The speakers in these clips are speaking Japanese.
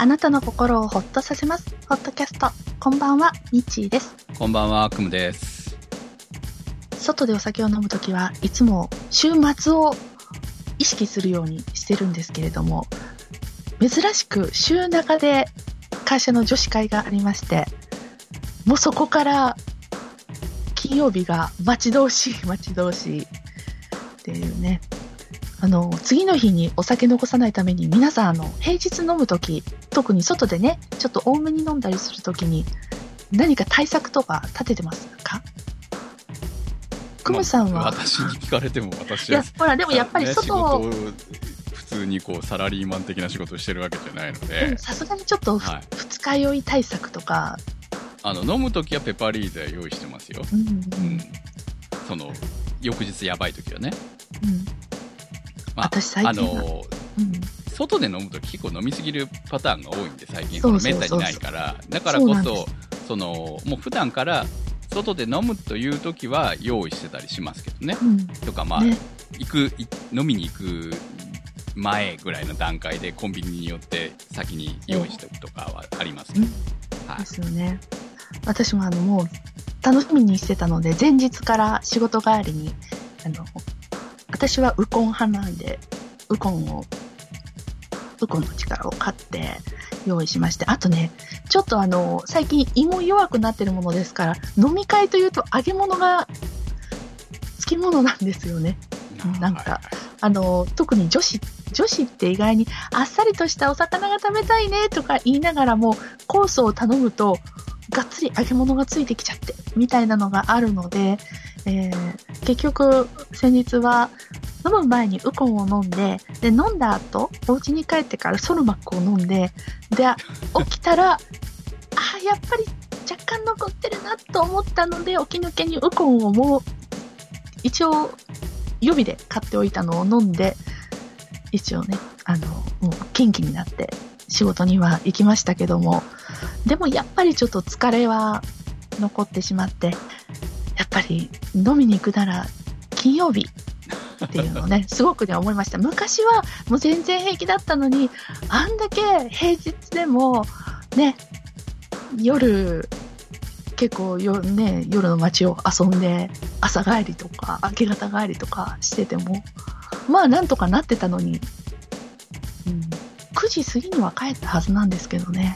あなたの心をホッとさせます。ホットキャスト。こんばんは、ミッチーです。 こんばんは、クムです。 外でお酒を飲むときはいつも週末を意識するようにしてるんですけれども、珍しく週中で会社の女子会がありまして、もうそこから金曜日が待ち遠しいっていうね。次の日にお酒残さないために皆さん平日飲むとき、特に外でね、ちょっと多めに飲んだりするときに何か対策とか立ててますか？クムさんは、 私に聞かれても私いや、ほらでもやっぱり外を、 ね、普通にこうサラリーマン的な仕事をしてるわけじゃないので、 さすがにちょっと、二日酔い対策とか飲むときはペパリーゼ用意してますよ。その翌日やばいときはね。 私最近外で飲むとき結構飲みすぎるパターンが多いんで、最近めったにないから、だからこそもう普段から外で飲むというときは用意してたりしますけどね。とかね、飲みに行く前ぐらいの段階でコンビニによって先に用意しておくとかはありますね。 ですよね。私ももう楽しみにしてたので、前日から仕事帰りに私はウコン派なんで、ウコンの力を買って用意しまして、あとね、ちょっと最近胃も弱くなってるものですから、飲み会というと揚げ物がつきものなんですよね。なんか、特に女子って意外にあっさりとしたお魚が食べたいねとか言いながらも、コースを頼むとがっつり揚げ物がついてきちゃってみたいなのがあるので、結局先日は飲む前にウコンを飲んで、飲んだ後お家に帰ってからソルマックを飲んで、起きたらやっぱり若干残ってるなと思ったので、起き抜けにウコンをもう一応予備で買っておいたのを飲んで、一応ねもう元気になって仕事には行きましたけども、でもやっぱりちょっと疲れは残ってしまって、やっぱり飲みに行くなら金曜日っていうのをねすごくね思いました。昔はもう全然平気だったのに、あんだけ平日でもね、夜結構夜の街を遊んで朝帰りとか明け方帰りとかしててもまあなんとかなってたのに、9時過ぎには帰ったはずなんですけどね。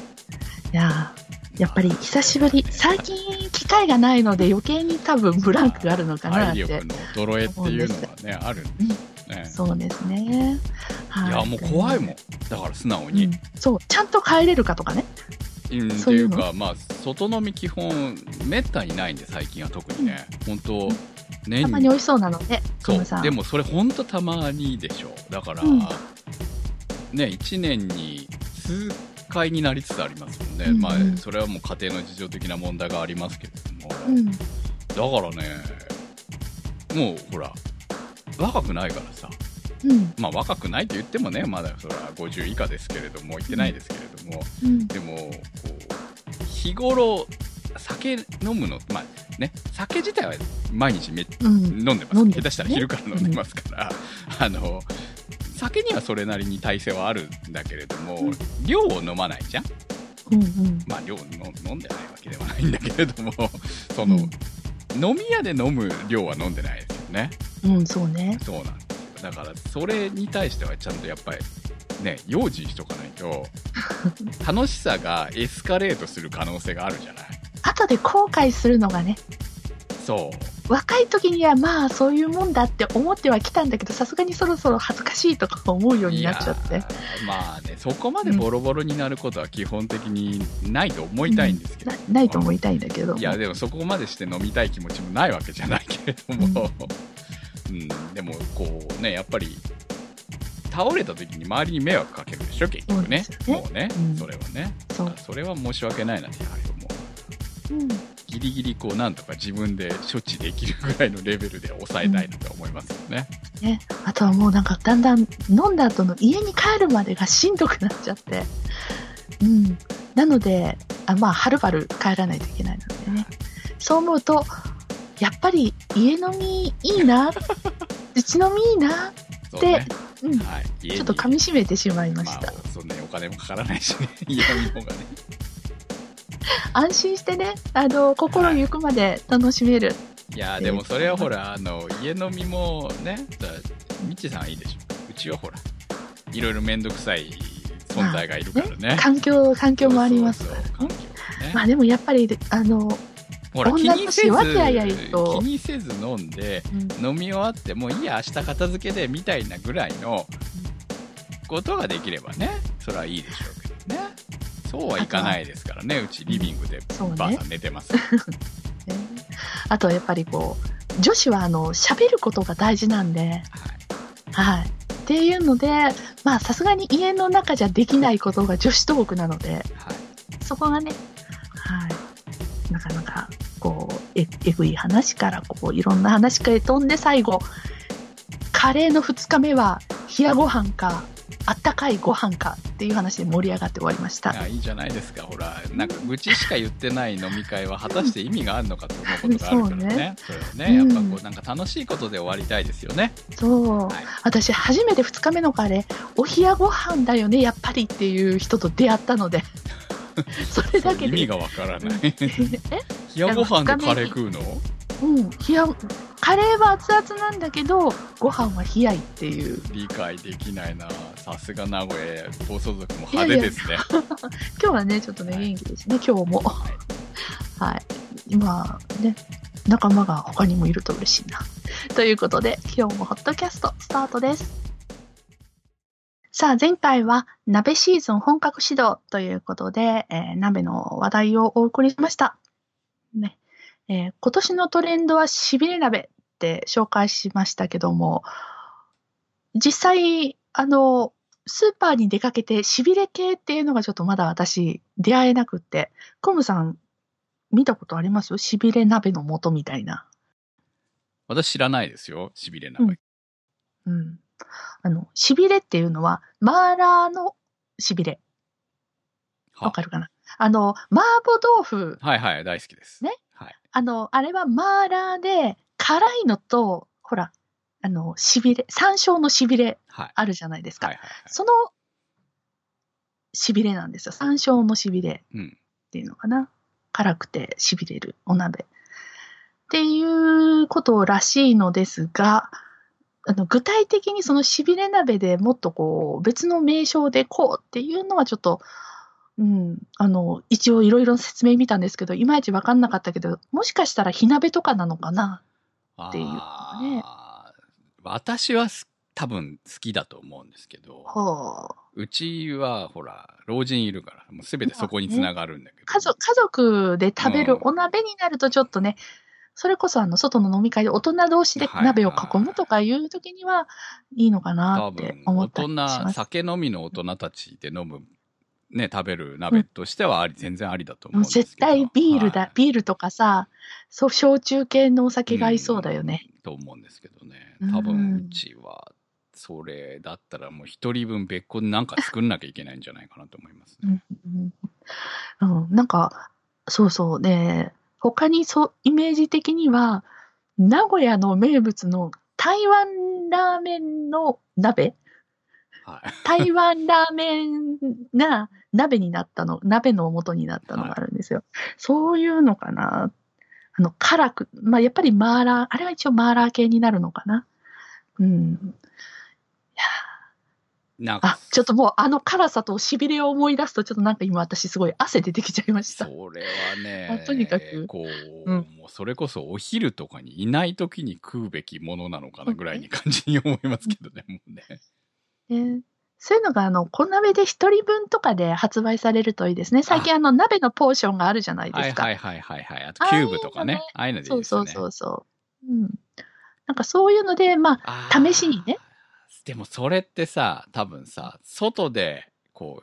やっぱり久しぶり、最近機会がないので余計に多分ブランクがあるのかなって。 体力の衰えっていうのはね、あるんですね。 そうですね。 いや、もう怖いもん。だから素直に。 そう、ちゃんと帰れるかとかね。 っていうか、外飲み基本めったにないんで、最近は特にね。本当たまに美味しそうなので、 そう。でもそれ本当たまにでしょ。だから、ね、1年に数回になりつつありますもんね。それはもう家庭の事情的な問題がありますけれども、だからね、もうほら若くないからさ、若くないと言ってもね、まだそれは50以下ですけれども、言ってないですけれども、でもこう日頃酒飲むの、酒自体は毎日飲んでます。下手したら昼から飲んでますから、酒にはそれなりに耐性はあるんだけれども、量を飲まないじゃん。量を飲んでないわけではないんだけれども、飲み屋で飲む量は飲んでないですよね。 そうね。 そうなんですよ。だからそれに対してはちゃんとやっぱりね、用心しとかないと楽しさがエスカレートする可能性があるじゃない。 後で後悔するのがね。 そう。 若い時にはそういうもんだって思ってはきたんだけど、さすがにそろそろ恥ずかしいとか思うようになっちゃって。 そこまでボロボロになることは基本的にないと思いたいんですけど、 ないと思いたいんだけど、 いやでもそこまでして飲みたい気持ちもないわけじゃないけれども、でもこうね、やっぱり倒れた時に周りに迷惑かけるでしょ結局ね。もうね、それはね、それは申し訳ないなってやはり思う。ギリギリこうなんとか自分で処置できるぐらいのレベルで抑えたいなと思いますよね。 あとはもうなんかだんだん飲んだ後の家に帰るまでがしんどくなっちゃって、なのではるばる帰らないといけないのでね。そう思うとやっぱり家飲みいいな、うち飲みいいなってうん。 はい。 ちょっと噛み締めてしまいました。 まあ、そんなにお金もかからないしね。家飲みの方がね。 安心してね、心ゆくまで楽しめる。 いやでもそれはほら、家飲みもね、みちさんはいいでしょ。うちはほら、いろいろめんどくさい存在がいるからね。 環境もありますからね。 環境ね。 まあでもやっぱり、 ほら、気にせず飲んで、飲み終わってもういいや、明日片付けでみたいなぐらいのことができればね、それはいいでしょうけどね。そうはいかないですからね。うちリビングでばあさん寝てます。 あとはやっぱり女子は喋ることが大事なんで、はい。っていうので、まあさすがに家の中じゃできないことが女子トークなので、そこがね、はい。なかなか、えぐい話からいろんな話から飛んで最後、カレーの2日目は冷やご飯か、あったかいご飯かっていう話で盛り上がって終わりました。 いいじゃないですか。ほら、なんか愚痴しか言ってない飲み会は果たして意味があるのかと思うことがあるからね。それはね、やっぱなんか楽しいことで終わりたいですよね。 そう。はい、私初めて2日目のカレー、お冷やご飯だよね、やっぱりっていう人と出会ったので。それだけで。 意味がわからない。冷やご飯でカレー食うの？ カレーは熱々なんだけど、ご飯は冷やいっていう。 理解できないな。さすが名古屋暴走族も派手ですね。 今日はね、ちょっとね、元気ですね、今日も。はい。今、ね、仲間が他にもいると嬉しいな。ということで、今日もホットキャストスタートです。さあ、前回は鍋シーズン本格始動ということで、鍋の話題をお送りしました。ね。今年のトレンドはしびれ鍋って紹介しましたけども、実際、スーパーに出かけてしびれ系っていうのがちょっとまだ私出会えなくって、コムさん見たことありますよ？しびれ鍋の素みたいな。 私知らないですよ、しびれ鍋。 うん。しびれっていうのは、マーラーのしびれ。わかるかな？麻婆豆腐。 はいはい、大好きです。 ね。 はい。 あれはマーラーで、辛いのと、ほら、しびれ、山椒のしびれ、あるじゃないですか。はいはいはい、その、しびれなんですよ。山椒のしびれっていうのかな。辛くてしびれるお鍋。っていうことらしいのですが、具体的にそのしびれ鍋でもっと別の名称でっていうのはちょっと、一応いろいろ説明見たんですけど、いまいちわかんなかったけど、もしかしたら火鍋とかなのかなっていうね。 私は多分好きだと思うんですけど、うちはほら、老人いるから、もうすべてそこにつながるんだけど。 家族で食べるお鍋になるとちょっとね、それこそ外の飲み会で大人同士で鍋を囲むとかいう時にはいいのかなって思ったりします。 多分酒飲みの大人たちで飲む、ね、食べる鍋としては全然ありだと思うんですけど。 絶対ビールだ、ビールとかさ、焼酎系のお酒が合いそうだよね。 と思うんですけどね。多分うちは、それだったらもう一人分別個でなんか作んなきゃいけないんじゃないかなと思いますね。 なんか、そうそうね。他にイメージ的には、名古屋の名物の台湾ラーメンの鍋、台湾ラーメンが鍋になったの、鍋の元になったのがあるんですよ。そういうのかな。辛く、やっぱりマーラー、あれは一応マーラー系になるのかな。ちょっともう辛さと痺れを思い出すと、ちょっとなんか今私すごい汗出てきちゃいました。 それはね、 とにかく。 もうそれこそお昼とかにいない時に食うべきものなのかなぐらいに感じに思いますけどね、もうね。 そういうのが小鍋で一人分とかで発売されるといいですね。最近鍋のポーションがあるじゃないですか。 はい。あとキューブとかね。ああいうのでいいですね。 そう。なんかそういうので、試しにね。 でもそれってさ、多分さ、外で、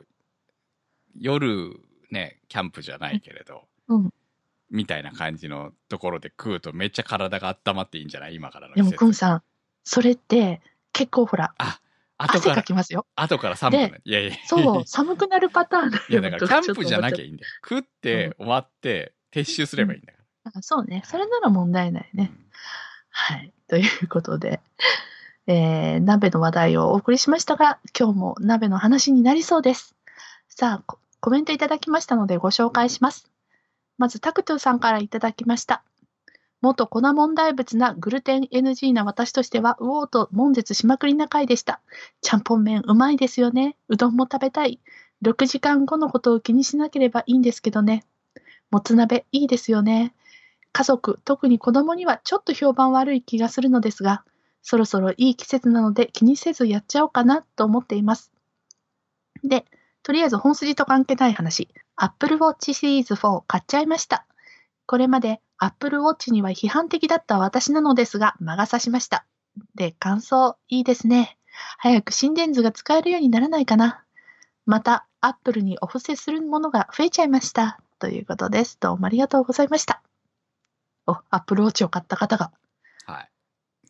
夜ね、キャンプじゃないけれど、みたいな感じのところで食うとめっちゃ体が温まっていいんじゃない？今からの季節。 でも、くんさん、それって結構ほら、汗かきますよ。 後から寒くなる。いや。 そう、寒くなるパターンだよ。 いや、だからキャンプじゃなきゃいいんだよ。食って終わって撤収すればいいんだから。 そうね。それなら問題ないね。はい。ということで。 鍋の話題をお送りしましたが、今日も鍋の話になりそうです。さあ、コメントいただきましたのでご紹介します。まず、タクトゥさんからいただきました。元粉問題物なグルテン NG な私としては、うおーと悶絶しまくりな回でした。ちゃんぽん麺うまいですよね。うどんも食べたい。6時間後のことを気にしなければいいんですけどね。もつ鍋いいですよね。家族、特に子供にはちょっと評判悪い気がするのですが、そろそろいい季節なので気にせずやっちゃおうかなと思っています。で、とりあえず本筋と関係ない話。Apple Watch シリーズ4買っちゃいました。これまで Apple Watch には批判的だった私なのですが、魔が差しました。で、感想、いいですね。早く心電図が使えるようにならないかな。また、Apple にお布施するものが増えちゃいました。ということです。どうもありがとうございました。Apple Watch を買った方が。 はい。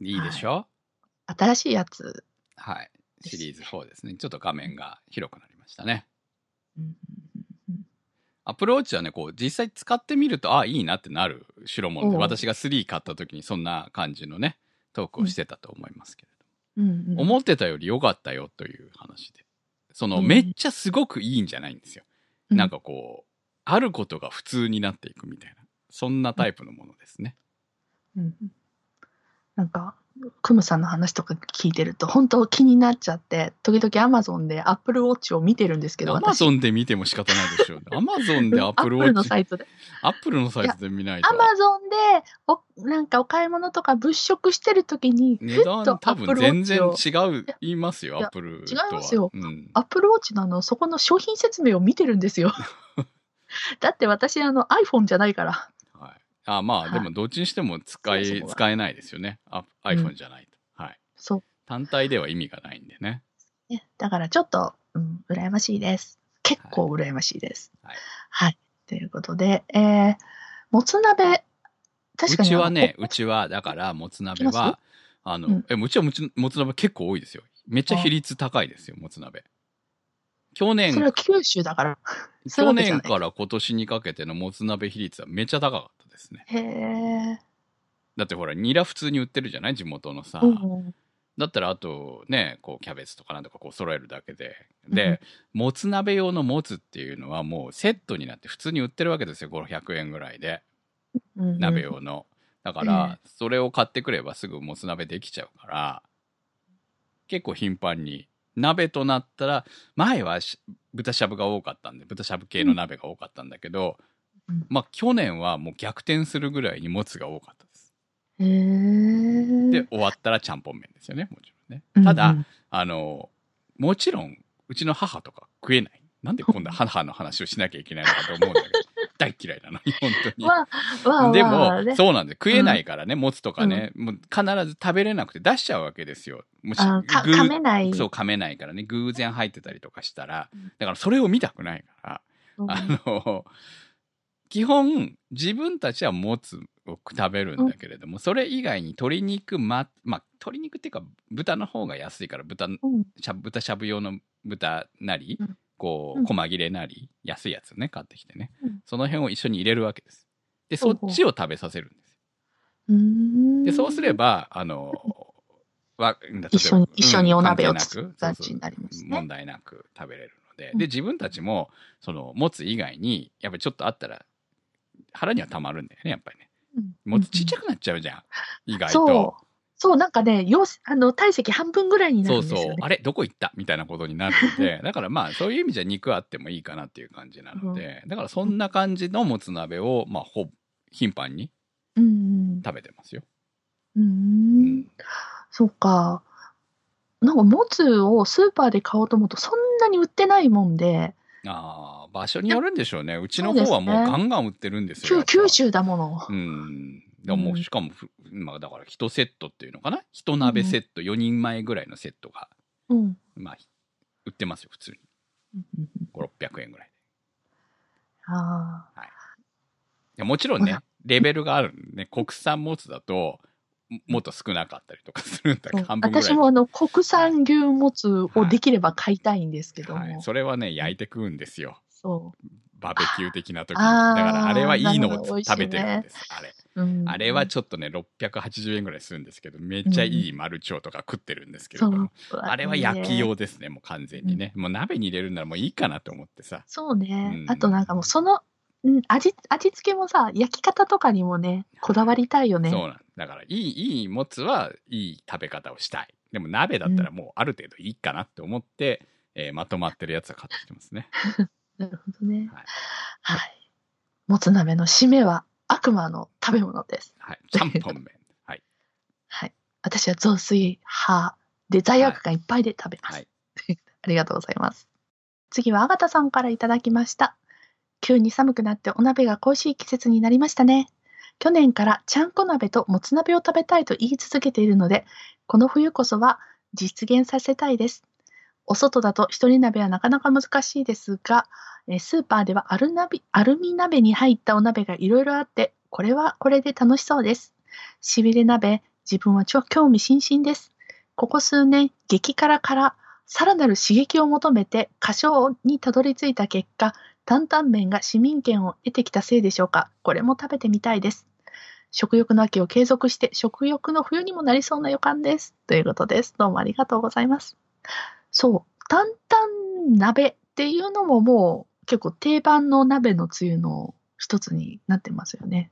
いいでしょ、 はい、新しいやつ。 はい。シリーズ4ですね。ちょっと画面が広くなりましたね。アプローチはね、こう、実際使ってみると、いいなってなる代物で、私が3買った時にそんな感じのね、トークをしてたと思いますけれども。思ってたより良かったよという話で。めっちゃすごくいいんじゃないんですよ。なんかこう、あることが普通になっていくみたいな、そんなタイプのものですね。 なんか、クムさんの話とか聞いてると本当気になっちゃって、時々 Amazon で Apple Watch を見てるんですけど、 Amazon で見ても仕方ないでしょう。Amazon で Apple Watch。 Apple のサイトで。 Apple のサイトで見ないと。 Amazon でなんかお買い物とか物色してるときに、 値段多分全然違う言いますよ、Apple とは。 違いますよ。Apple Watch のそこの商品説明を見てるんですよ。だって私iPhone じゃないから。 まあ、でもどっちにしても使えないですよね。iPhone じゃないと。はい。そう。単体では意味がないんでね。 だからちょっと、羨ましいです。結構羨ましいです。はい。はい。ということで、もつ鍋、確かに。 うちは、だから、もつ鍋は、うちはもつ鍋結構多いですよ。めっちゃ比率高いですよ、もつ鍋。去年。 それは九州だから。 去年から今年にかけてのもつ鍋比率はめっちゃ高かったですね。 へー。 だってほら、ニラ普通に売ってるじゃない地元のさ。だったらあとね、こうキャベツとかなんとかこう揃えるだけで。で、もつ鍋用のもつっていうのはもうセットになって普通に売ってるわけですよ。500円ぐらいで。鍋用の。だから、それを買ってくればすぐもつ鍋できちゃうから、結構頻繁に。鍋となったら、前は豚しゃぶが多かったんで、豚しゃぶ系の鍋が多かったんだけど、まあ去年はもう逆転するぐらいにもつが多かったです。で、終わったらちゃんぽん麺ですよね、もちろんね。ただ、もちろん、うちの母とか食えない。なんで今度母の話をしなきゃいけないのかと思うんだけど、大嫌いなのに、本当に。でも、そうなんで、食えないからね、もつとかね、もう必ず食べれなくて出しちゃうわけですよ。もし、 噛めない。 そう、噛めないからね、偶然入ってたりとかしたら、だからそれを見たくないから、基本、自分たちはもつを食べるんだけれども、それ以外に鶏肉、鶏肉っていうか、豚の方が安いから、豚しゃぶ用の豚なり、こう、細切れなり、安いやつね、買ってきてね。その辺を一緒に入れるわけです。で、そっちを食べさせるんですよ。で、そうすれば、 一緒にお鍋を作る感じになりますね。 問題なく食べれるので。で、自分たちも、もつ以外に、やっぱりちょっとあったら、腹にはたまるんだよね、やっぱりね。もつちっちゃくなっちゃうじゃん。意外と。 そう、なんかね、体積半分ぐらいになるんですよね。 あれどこ行ったみたいなことになるので、だからまあ、そういう意味じゃ肉あってもいいかなっていう感じなので、だからそんな感じのもつ鍋を、まあ、頻繁に食べてますよ。 そうか。なんか、もつをスーパーで買おうと思うと、そんなに売ってないもんで。 場所によるんでしょうね。うちの方はもうガンガン売ってるんですよ。 九州だもの。 でもしかも、だから1セットっていうのかな、1鍋セット、4人前ぐらいのセットが、まあ、売ってますよ、普通に。5、600円ぐらいで。もちろんね、レベルがあるんで、ね、国産もつだと、もっと少なかったりとかするんだけど、半分ぐらい。 私も国産牛もつをできれば買いたいんですけども。 それはね、焼いて食うんですよ。 バーベキュー的な時に。だからあれはいいのを食べてるんです。あれ。あれはちょっとね、680円ぐらいするんですけど、めっちゃいいマルチョウとか食ってるんですけれども、あれは焼き用ですね、もう完全にね。もう鍋に入れるならもういいかなと思ってさ。 そうね。あとなんかもうその、味付けもさ、焼き方とかにもね、こだわりたいよね。 そうなんだから、いいもつはいい食べ方をしたい。でも鍋だったらもうある程度いいかなって思って、まとまってるやつは買ってきてますね。 なるほどね。はい。もつ鍋の締めは悪魔の食べ物です。 はい。ちゃんぽん麺。はい。 はい。私は雑炊派で罪悪感いっぱいで食べます。はい、ありがとうございます。次はあがたさんからいただきました。急に寒くなってお鍋が恋しい季節になりましたね。去年からちゃんこ鍋ともつ鍋を食べたいと言い続けているので、この冬こそは実現させたいです。お外だと一人鍋はなかなか難しいですが、スーパーではアルミ鍋に入ったお鍋がいろいろあって、これはこれで楽しそうです。しびれ鍋、自分は超興味津々です。ここ数年、激辛からさらなる刺激を求めて歌唱にたどり着いた結果、担々麺が市民権を得てきたせいでしょうか。これも食べてみたいです。食欲の秋を継続して、食欲の冬にもなりそうな予感です。ということです。どうもありがとうございます。そう、担々鍋っていうのももう結構定番の鍋のつゆの一つになってますよね。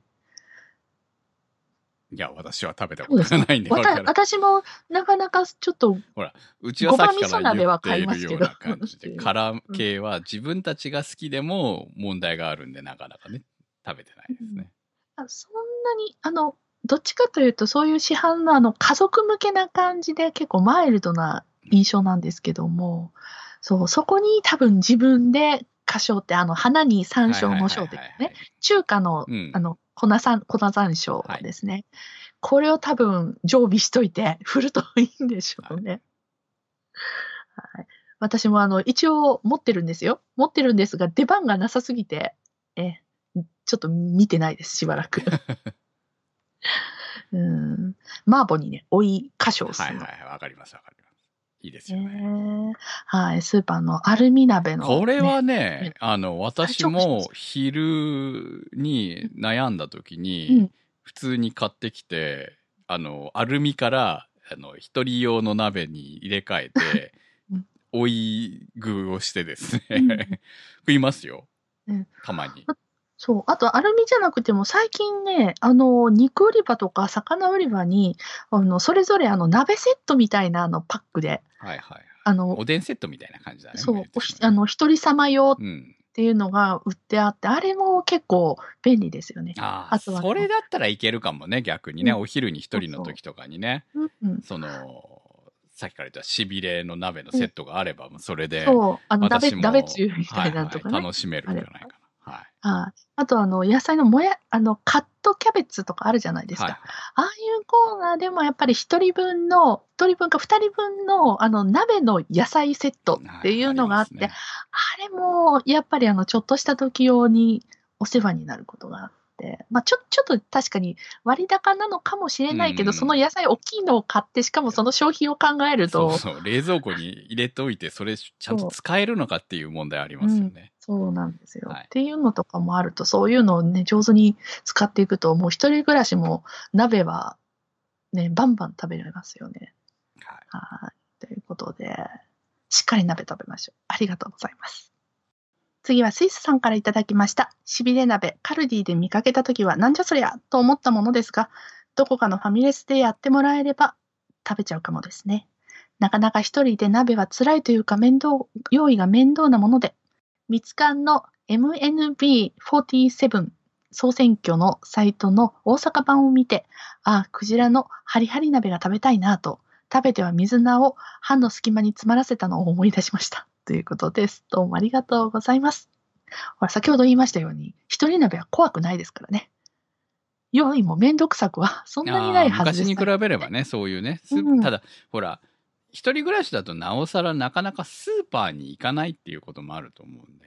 いや、私は食べたことがないんで。 私もなかなかちょっと、 ほら、うちはさっきから言っているような感じで、辛系は自分たちが好きでも問題があるんで、なかなかね、食べてないですね。 そんなに、どっちかというと、そういう市販の家族向けな感じで結構マイルドな印象なんですけども、そこに多分自分で花椒って花に山椒の椒ってね、中華の、粉山椒ですね。これを多分常備しといて振るといいんでしょうね。はい、私も一応持ってるんですよ。持ってるんですが、出番がなさすぎて、ちょっと見てないです、しばらく。麻婆にね、追い花椒するの。 わかります、わかります。いいですよね。 はい、スーパーのアルミ鍋の、 これはね、私も昼に悩んだ時に、普通に買ってきて、アルミから、一人用の鍋に入れ替えて、追い具をしてですね、食いますよ。たまに。 そう。あと、アルミじゃなくても、最近ね、肉売り場とか魚売り場に、それぞれ鍋セットみたいなパックで。 おでんセットみたいな感じだね。 そう。一人様用っていうのが売ってあって、あれも結構便利ですよね。 あとはそれだったらいけるかもね、逆にね。お昼に一人の時とかにね。さっきから言ったしびれの鍋のセットがあれば、それで。 そう。鍋つゆみたいなとかね。 楽しめるんじゃないかな。 あと野菜のカットキャベツとかあるじゃないですか。ああいうコーナーでもやっぱり一人分か二人分の鍋の野菜セットっていうのがあって、あれもやっぱりちょっとした時用にお世話になることがあって、ちょっと確かに割高なのかもしれないけど、その野菜大きいのを買って、しかもその消費を考えると。 そう、冷蔵庫に入れておいて、それちゃんと使えるのかっていう問題ありますよね。 そうなんですよ。っていうのとかもあると、そういうのをね、上手に使っていくと、もう一人暮らしも鍋はね、バンバン食べられますよね。はい。ということで、しっかり鍋食べましょう。ありがとうございます。次はスイスさんからいただきました。しびれ鍋、カルディで見かけたときはなんじゃそりゃと思ったものですが、どこかのファミレスでやってもらえれば食べちゃうかもですね。なかなか一人で鍋は辛いというか用意が面倒なもので、ミツカンの MNB47 総選挙のサイトの大阪版を見て、クジラのハリハリ鍋が食べたいなと、食べては水菜を歯の隙間に詰まらせたのを思い出しました。ということです。どうもありがとうございます。ほら、先ほど言いましたように、一人鍋は怖くないですからね。用意もめんどくさくはそんなにないはずです、 昔に比べればね、そういうね。ただ、ほら、一人暮らしだとなおさらなかなかスーパーに行かないっていうこともあると思うんで。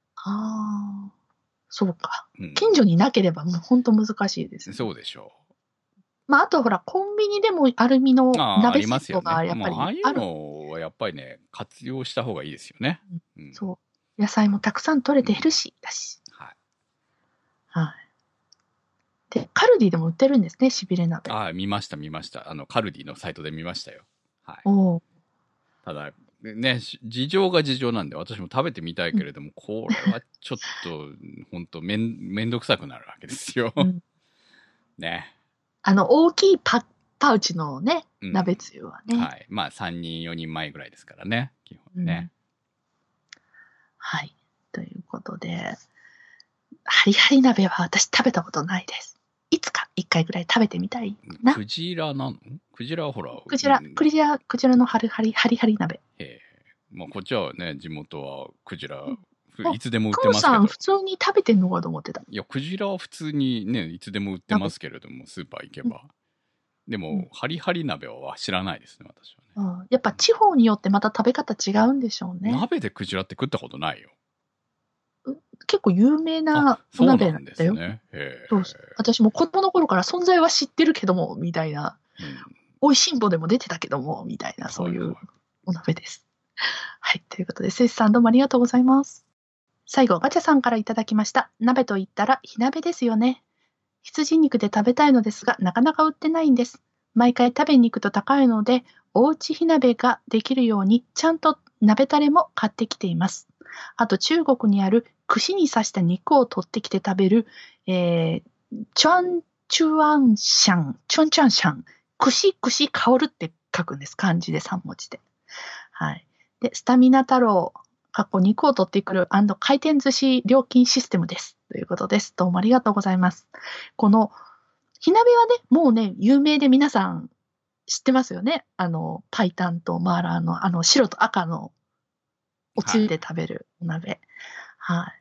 そうか。近所になければもう本当難しいですね。 そうでしょう。あとほら、コンビニでもアルミの鍋セットがやっぱりああいうのはやっぱりね、活用した方がいいですよね。 そう。野菜もたくさん取れてヘルシーだし。 はい。で、カルディでも売ってるんですね、しびれ鍋。 ああ、見ました。カルディのサイトで見ましたよ。はい。 おー。 ただ、ね、事情が事情なんで、私も食べてみたいけれども、これはちょっと、本当めんどくさくなるわけですよ。 うん、 ね。 大きいパウチのね、 うん、 鍋つゆはね。 はい。まあ、3人、4人前ぐらいですからね。基本ね。 はい。ということで、ハリハリ鍋は私食べたことないです。いつか1回ぐらい食べてみたいな。 クジラなの？クジラはほら。 クジラのハリハリ鍋。 まあ、こっちはね、地元はクジラ、いつでも売っクてますけど。 ムさん、普通に食べてんのかと思ってた。 いや、クジラは普通にね、いつでも売ってますけれども、スーパー行けば。でも、ハリハリ鍋は知らないですね、私はね。 やっぱ地方によってまた食べ方違うんでしょうね。 鍋でクジラって食ったことないよ。 結構有名なお鍋なんだよ。 そうなんですね。 そう私も子供の頃から存在は知ってるけども、みたいな。美味しんぼでも出てたけども、みたいな、そういうお鍋です。はい。ということで、セイスさんどうもありがとうございます。最後、ガチャさんからいただきました。鍋と言ったら火鍋ですよね。羊肉で食べたいのですが、なかなか売ってないんです。毎回食べに行くと高いので、おうち火鍋ができるように、ちゃんと鍋タレも買ってきています。あと、中国にある串に刺した肉を取ってきて食べる、チュンチャンシャン。串香るって書くんです。漢字で3文字で。はい。で、スタミナ太郎、肉を取ってくる&回転寿司料金システムです。ということです。どうもありがとうございます。この、火鍋はね、もうね、有名で皆さん知ってますよね。パイタンとマーラーの、白と赤のおつゆで食べるお鍋。はい。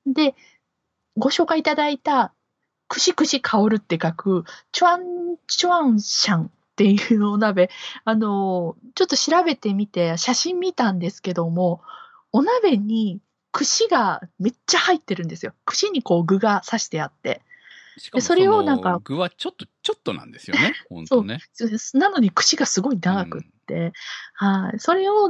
で、ご紹介いただいた、串香るって書く、チュアンシャンっていうお鍋、ちょっと調べてみて、写真見たんですけども、お鍋に串がめっちゃ入ってるんですよ。串にこう具が刺してあって。 しかもその具はちょっとなんですよね。本当ね。 そう。なのに串がすごい長くって。はい。それを、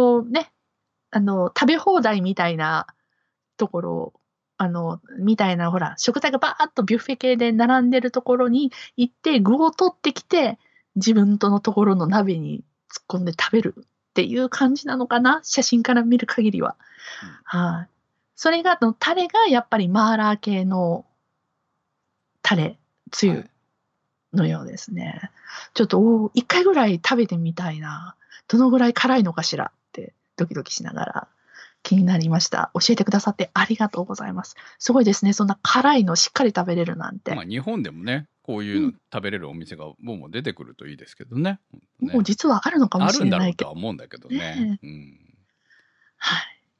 食べ放題みたいなところ、みたいな、ほら、食材がバーッとビュッフェ系で並んでるところに行って、具を取ってきて、自分とのところの鍋に突っ込んで食べるっていう感じなのかな、写真から見る限りは。はい。それが、タレがやっぱりマーラー系のタレ、つゆのようですね。ちょっと、一回ぐらい食べてみたいな。どのぐらい辛いのかしらってドキドキしながら気になりました。教えてくださってありがとうございます。すごいですね。そんな辛いのしっかり食べれるなんて。 まあ日本でもね、こういうの食べれるお店がもう出てくるといいですけどね。 もう実はあるのかもしれないけど。 あるんだろうとは思うんだけどね。 はい。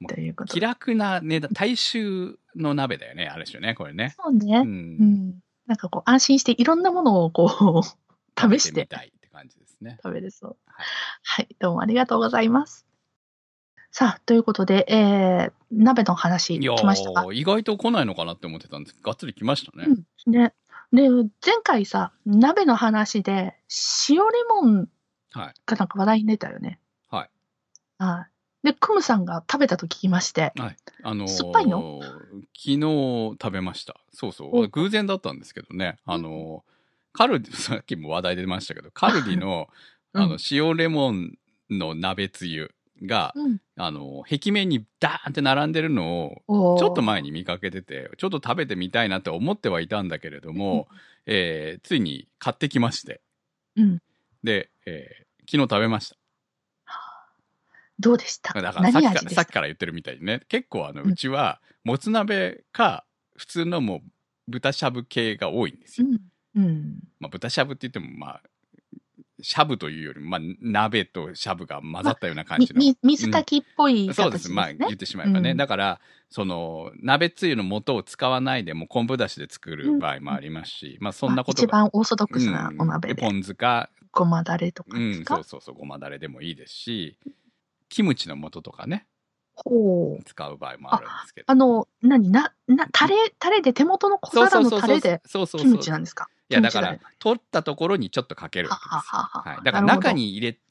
ということで。 気楽な値段、大衆の鍋だよね、あれですよね、これね。 そうね。なんかこう安心していろんなものをこう試して。 食べてみたいって感じですね。 食べれそう。はい。どうもありがとうございます。さあ、ということで、鍋の話来ましたか？ 意外と来ないのかなって思ってたんですけど、がっつり来ましたね。 ね。で、前回さ、鍋の話で、塩レモンがなんか話題に出たよね。 はい。 はい。で、クムさんが食べたと聞きまして。 はい。 酸っぱいの？ 昨日食べました。そうそう。偶然だったんですけどね。カルディ、さっきも話題出ましたけど、カルディの、塩レモンの鍋つゆが、壁面にダーンって並んでるのを、ちょっと前に見かけてて、ちょっと食べてみたいなって思ってはいたんだけれども、ついに買ってきまして。で、昨日食べました。 どうでした？ だからさっきから言ってるみたいにね、結構うちは、もつ鍋か、普通のもう豚しゃぶ系が多いんですよ。まあ豚しゃぶって言っても、まあ、しゃぶというよりも、まあ、鍋としゃぶが混ざったような感じの。 水炊きっぽい形ですね。 そうです。まあ、言ってしまえばね。だから、鍋つゆの素を使わないでも昆布だしで作る場合もありますし、まあ、そんなことが。 一番オーソドックスなお鍋で。 ポン酢か。 ごまだれとかですか？ そう、ごまだれでもいいですし、キムチの素とかね。使う場合もあるんですけど。 タレで手元の小皿のタレでキムチなんですか？ いや、だから、取ったところにちょっとかけるわけです。はい。だから中に入れ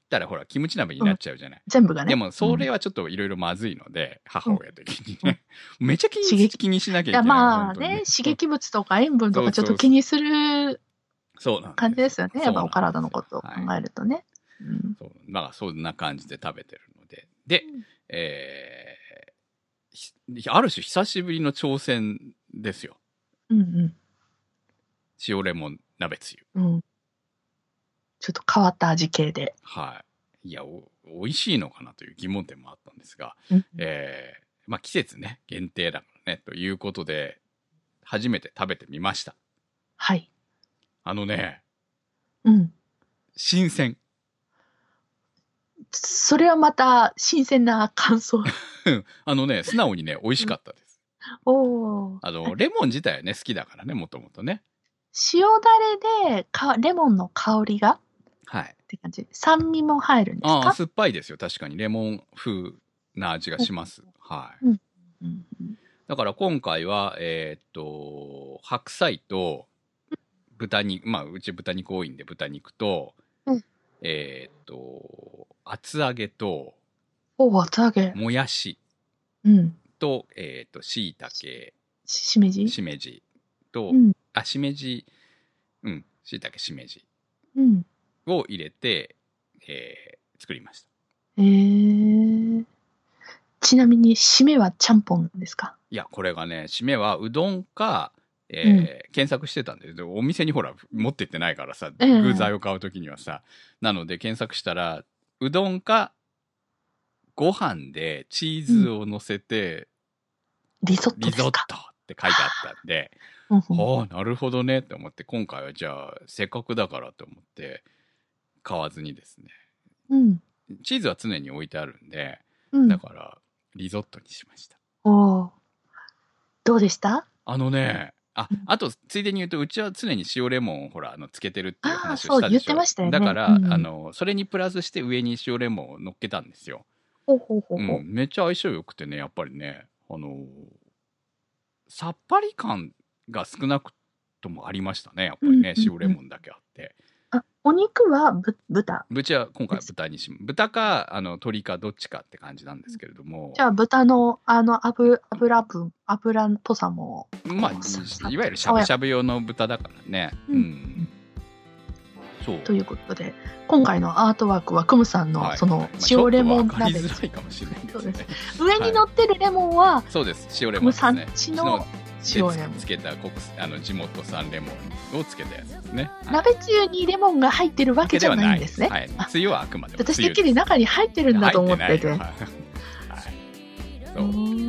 ったらほらキムチ鍋になっちゃうじゃない、 全部がね。 でもそれはちょっといろいろまずいので、母親的にね、めっちゃ気にしなきゃいけない。 まあね、刺激物とか塩分とかちょっと気にする感じですよね。やっぱお体のことを考えるとね。 そう、まあそんな感じで食べてるので。で、ある種久しぶりの挑戦ですよ。塩レモン鍋つゆ。 ちょっと変わった味系で。 はい。いや、美味しいのかなという疑問点もあったんですが、まあ季節ね、限定だからね、ということで、初めて食べてみました。 はい。 新鮮。 それはまた新鮮な感想。 素直にね、美味しかったです。レモン自体はね、好きだからね、もともとね。 塩だれでレモンの香りがって感じ。酸味も入るんですか？ 酸っぱいですよ。確かにレモン風な味がします。はい。だから今回は、白菜と豚肉、まあ、うち豚肉多いんで豚肉と、厚揚げと、 厚揚げ。 もやしと、しいたけ、 しめじと、しめじ、しいたけしめじを入れて、作りました。 ちなみに締めはちゃんぽんですか？ いや、これがね、締めはうどんか、検索してたんで、お店にほら持ってってないからさ、具材を買うときにはさ、なので検索したらうどんかご飯でチーズを乗せて、 リゾットですか？ リゾットって書いてあったんで、なるほどねって思って、今回はじゃあせっかくだからと思って買わずにですね、チーズは常に置いてあるんで、だからリゾットにしました。 どうでした？ あとついでに言うと、うちは常に塩レモンをほらつけてるっていう話をしたでしょ。 そう言ってましたよね。 だから、それにプラスして上に塩レモンを乗っけたんですよ。めっちゃ相性良くてね、やっぱりね、さっぱり感が少なくともありましたね、やっぱりね、塩レモンだけあって。 お肉は豚？ うちは今回豚に豚か鶏かどっちかって感じなんですけれども。 じゃあ豚の油っぽさも、 まあいわゆるしゃぶしゃぶ用の豚だからね。そう。 ということで今回のアートワークはクムさんのその塩レモン鍋。 ちょっと分かりづらいかもしれないですね。 上に乗ってるレモンは、 そうです、塩レモンですね。 クムさんちの塩レモンつけた地元産レモンをつけたやつですね。 鍋つゆにレモンが入ってるわけじゃないんですね。 つゆはあくまでも私てっきり中に入ってるんだと思ってて。 そう。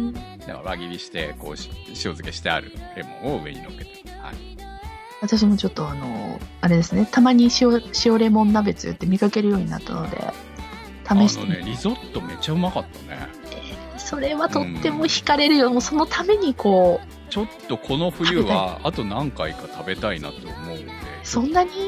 だから輪切りしてこう塩漬けしてあるレモンを上に乗っけて。 私もちょっとあれですね、たまに塩レモン鍋つゆって見かけるようになったので試して。 リゾットめっちゃうまかったね。 それはとっても惹かれるよ。もうそのためにこう。 ちょっとこの冬はあと何回か食べたいなと思うんで。 そんなに？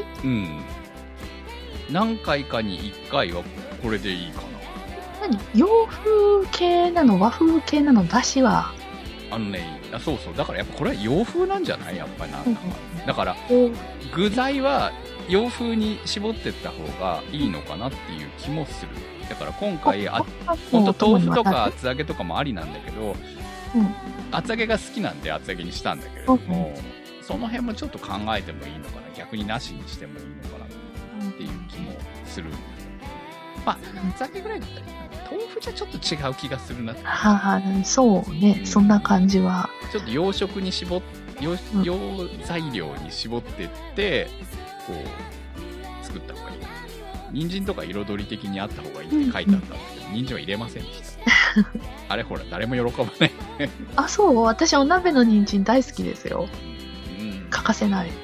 何回かに1回はこれでいいかな。 洋風系なの和風系なの？だしはそうそう、だからやっぱこれは洋風なんじゃない？やっぱりだから具材は洋風に絞ってった方がいいのかなっていう気もする。だから今回本当豆腐とか厚揚げとかもありなんだけど、厚揚げが好きなんで厚揚げにしたんだけれども、その辺もちょっと考えてもいいのかな、逆になしにしてもいいのかなっていう気もする。まあ厚揚げぐらいだったら豆腐じゃちょっと違う気がするな。 そうね、そんな感じは。 ちょっと洋食に洋材料に絞ってってこう作った方がいいかな。人参とか彩り的にあった方がいいって書いてあったんだけど、人参は入れませんでしたあれほら誰も喜ばないそう、私お鍋の人参大好きですよ。欠かせないです。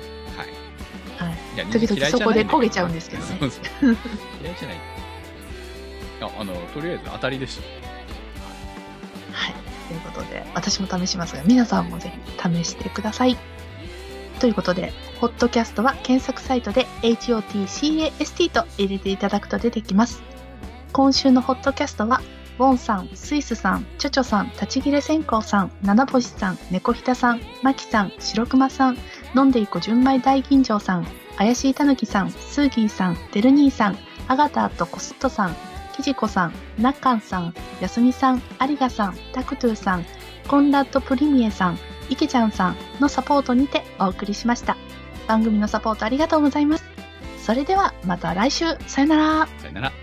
時々そこで焦げちゃうんですけどね。 嫌いじゃない。とりあえず当たりでした。 ということで私も試しますが、皆さんもぜひ試してください。ということで、ホットキャストは検索サイトで HOTCAST と入れていただくと出てきます。今週のホットキャストは、ウォンさん、スイスさん、チョチョさん、立ち切れ線香さん、七星さん、猫ひたさん、マキさん、白熊さん、飲んでいこ純米大吟醸さん、怪しいたぬきさん、スーギーさん、デルニーさん、 アガタとコスットさん、キジコさん、ナッカンさん、ヤスミさん、アリガさん、タクトゥーさん、コンラッドプリミエさん、イケちゃんさんのサポートにてお送りしました。番組のサポートありがとうございます。それではまた来週、さよなら。 さよなら。